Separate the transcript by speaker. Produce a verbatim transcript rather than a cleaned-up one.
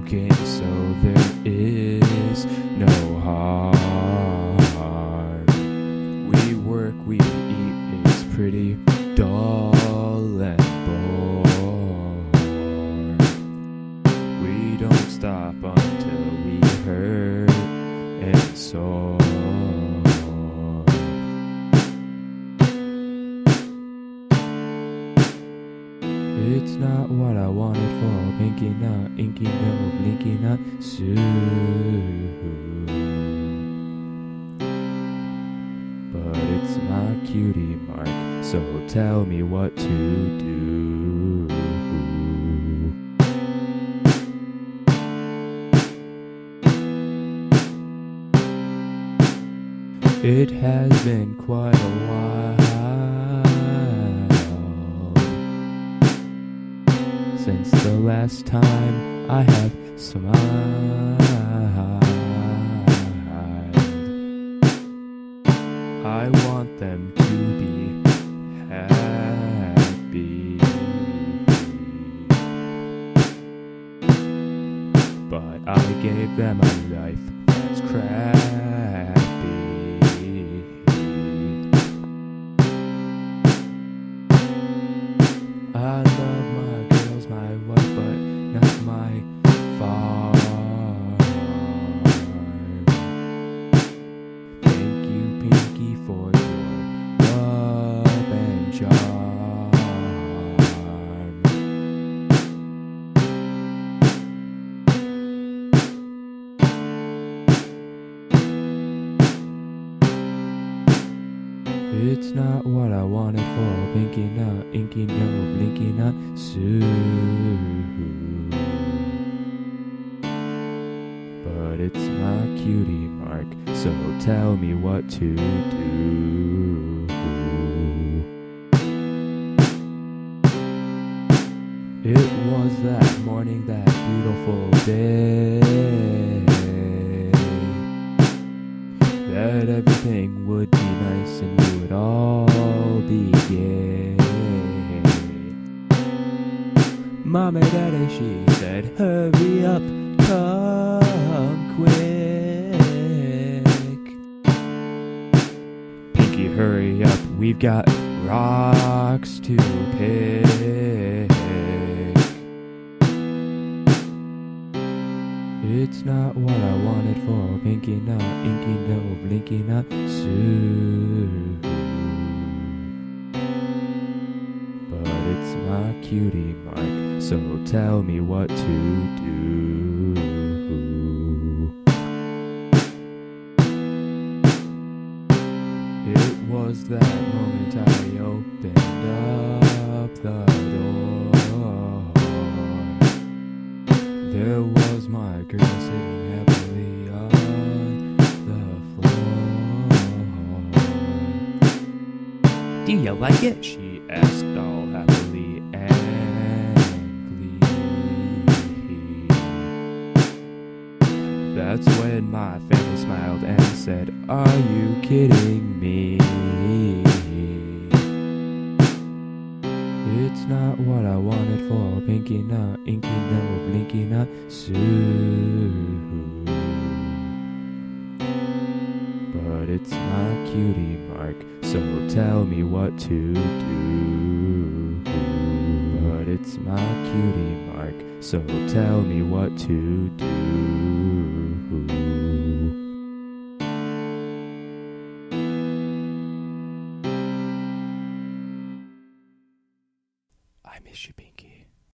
Speaker 1: broken, so there is no harm. We work, we eat, it's pretty dull and bored. We don't stop until we hurt and sore. It's not what I wanted for pinky not, inky no, blinky not, soon. But it's my cutie mark, so tell me what to do. It has been quite a while since the last time I have smiled. I want them to be happy, but I gave them a life that's crappy. I love my girls, my wife, but not my farm. Thank you, Pinky, for your love and charm. It's not what I wanted for pinky not, inky no, blinky not, soon. But it's my cutie mark, so tell me what to do. It was that morning, that beautiful day, that everything would be nice and we would all be gay. Mom and Daddy, she said, hurry up, come quick. Pinky, hurry up, we've got rocks to pick. It's not what I wanted for pinky not, inky no, blinky not, soon. But it's my cutie mark, so tell me what to do. It was that moment I opened up the door. There was my girl sitting happily on the floor. Do you like it? She asked all happily and glee. That's when my family smiled and said, are you kidding me? It's not what I wanted for pinky not, inky no, blinky not, soon. But it's my cutie mark, so tell me what to do. But it's my cutie mark, so tell me what to do. I miss you, Pinky.